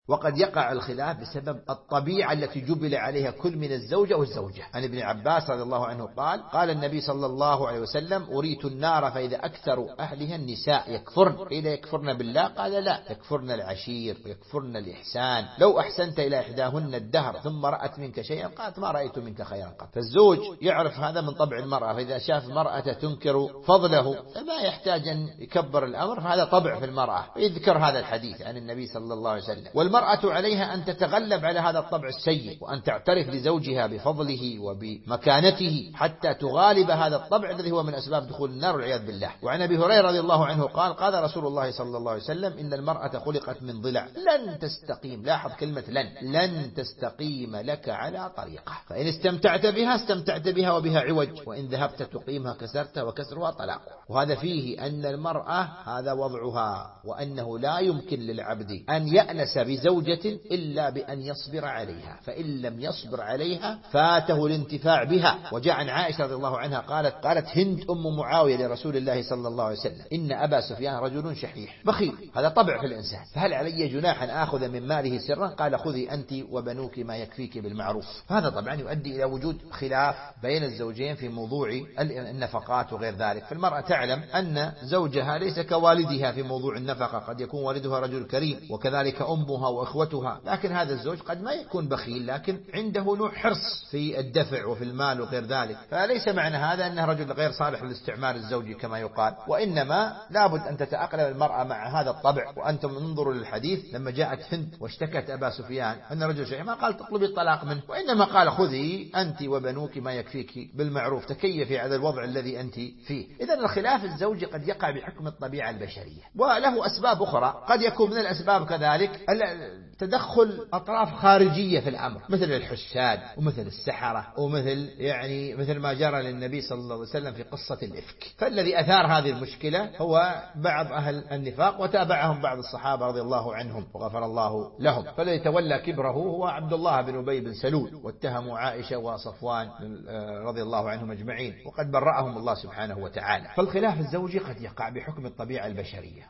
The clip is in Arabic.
وقد يقع الخلاف بسبب الطبيعة التي جبل عليها كل من الزوجة والزوجة. عن ابن عباس رضي الله عنه قال النبي صلى الله عليه وسلم: أريت النار فإذا أكثر أهلها النساء يكفرن. قيل: يكفرن بالله؟ قال: لا، يكفرن العشير ويكفرن الإحسان. لو أحسنت إلى إحداهن الدهر ثم رأت منك شيئا قالت: ما رأيت منك خيرا قط. فالزوج يعرف هذا من طبع المرأة، فإذا شاف المرأة تنكر فضله فما يحتاج أن يكبر الأمر، فهذا طبع في المرأة. يذكر هذا الحديث عن النبي صلى الله عليه وسلم. والمرأة عليها أن تتغلب على هذا الطبع السيء، وأن تعترف لزوجها بفضله وبمكانته حتى تغالب هذا الطبع الذي هو من أسباب دخول النار والعياذ بالله. وعن أبي هريرة رضي الله عنه قال رسول الله صلى الله عليه وسلم: إن المرأة خلقت من ضلع لن تستقيم. لاحظ كلمة لن تستقيم لك على طريقة، فإن استمتعت بها وبها عوج، وإن ذهبت تقيمها كسرتها وكسرها طلاق. وهذا فيه أن المرأة هذا وضعها، وأنه لا يمكن للعبد أن يأنس بزوجة إلا بأن يصبر عليها، فإن لم يصبر عليها فاته الانتفاع بها. وجاء عن عائشة رضي الله عنها قالت هند أم معاوية لرسول الله صلى الله عليه وسلم: إن أبا سفيان رجل شحيح بخيل، هذا طبع في الإنسان، فهل علي جناح أن آخذ من ماله سرا؟ قال: خذي أنت وبنوك ما يكفيك بالمعروف. هذا طبعا يؤدي إلى وجود خلاف بين الزوجين في موضوع النفقات وغير ذلك. فالمرأة تعلم أن زوجها ليس كوالدها في موضوع النفقة، قد يكون والدها رجل كريم وكذلك أمها وإخوتها، لكن هذا الزوج قد ما يكون بخيل، لكن عنده نوع حرص في الدفع وفي المال وغير ذلك. فليس معنى هذا أنه رجل غير صالح للاستعمار الزوجي كما يقال، وإنما لابد أن تتأقلم المرأة مع هذا الطبع. وأنتم انظروا للحديث لما جاءت هند واشتكت أبا سفيان أن رجل شيء، ما قال تطلبي الطلاق منه، وإنما قال: خذي أنت وبنوك ما يكفيك بالمعروف، تكيفي على الوضع الذي أنت فيه. إذن الخلاف الزوجي قد يقع بحكم الطبيعة البشرية، وله أسباب أخرى. قد يكون من الأسباب كذلك تدخل أطراف خارجية في الأمر، مثل الحساد ومثل السحرة مثل ما جرى للنبي صلى الله عليه وسلم في قصة الإفك. فالذي أثار هذه المشكلة هو بعض أهل النفاق، وتابعهم بعض الصحابة رضي الله عنهم وغفر الله لهم. فالذي تولى كبره هو عبد الله بن أبي بن سلول، واتهموا عائشة وصفوان رضي الله عنهم أجمعين، وقد برأهم الله سبحانه وتعالى. فالخلاف الزوجي قد يقع بحكم الطبيعة البشرية.